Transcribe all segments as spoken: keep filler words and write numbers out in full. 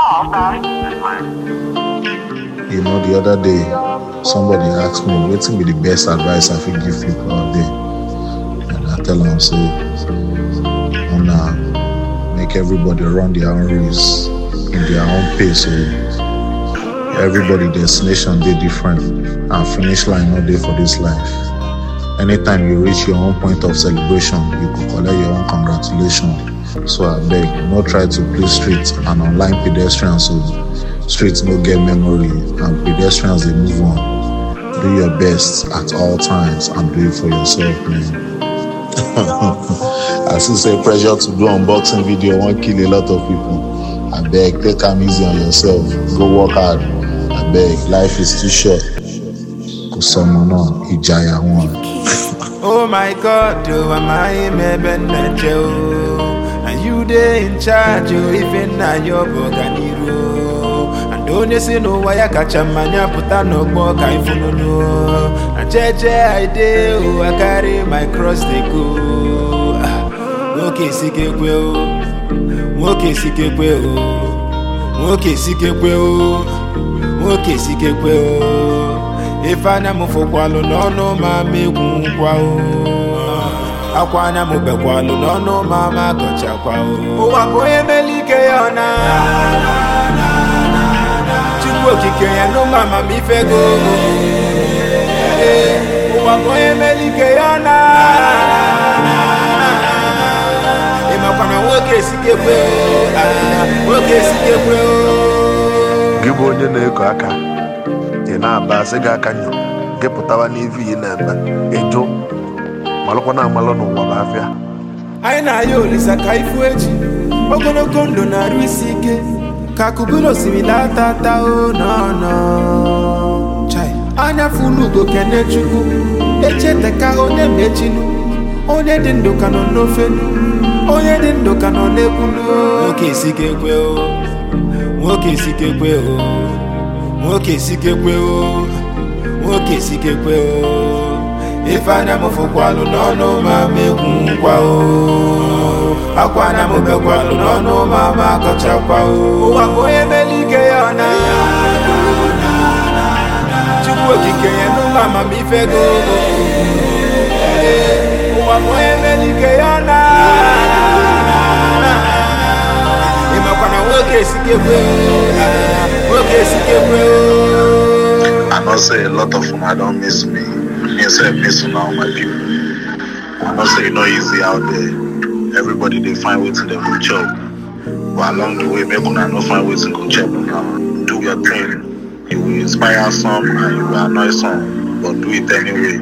You know, the other day, somebody asked me, what will be the best advice I could give people out there? And I tell them, say, wanna make everybody run their own race in their own pace. So everybody destination they different, and finish line not there for this life. Anytime you reach your own point of celebration, you could collect your own congratulations. So I beg, no try to play street and online pedestrians. So streets no get memory and pedestrians they move on. Do your best at all times and do it for yourself, man. I still say pressure to do unboxing video won't kill a lot of people. I beg, take time easy on yourself. Go work hard. I beg, life is too short. Cause someone on Ijaya one. Oh my God, oh am I a Joe? And you there in charge, oh even now your boganiro. And don't you see no why I catch a man, ya put a no more kind for no. And jeje I do, I carry my cross they go. Okay, sike kweo, okay, sike kweo, okay, sike kweo, okay, sike kweo. If I am for Qualo, no, no, mammy, Quao. Aquana Mubequalo, no, no, mamma, Cochaquao. Oh, I go a Melicaona. Chicoki, no, mamma, mi fego. Oh, I go a Melicaona. Imapana, work is Give one your name, na basi ga kanyo geputawa n'ivi na eme ejo malụkwa na amalụ n'ụwa bụ afịa anyị na-ayọ olisa ka ifu echi ogologo ndụ na-arụ isi ike ka kubilo simila tata o no no chai anya fulu ugo kene chukwu echete ka onye mechinu onye dị ndụ ka nọ n'ofenu onye dị ndụ ka nọ n'ekwulu nwoke isike kwe o nwoke isike kwe o nwoke sike kwe o nwoke sike kwe o ifana mufukwalu nono mamegwu nkwa o akwana mubekwalu nono mama kochakwa o wako emelike yona chukwu okike yenu mama mifego wako emelike yona imakwana nwoke sike kwe o I know say a lot of them I don't miss me. Me say I miss all my people. I know say it's not easy out there. Everybody they find ways to them go chop. But along the way, make una no find ways to go chop now. Do your thing. You will inspire some and you will annoy some. But do it anyway.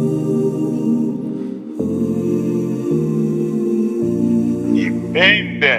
Bem, bem.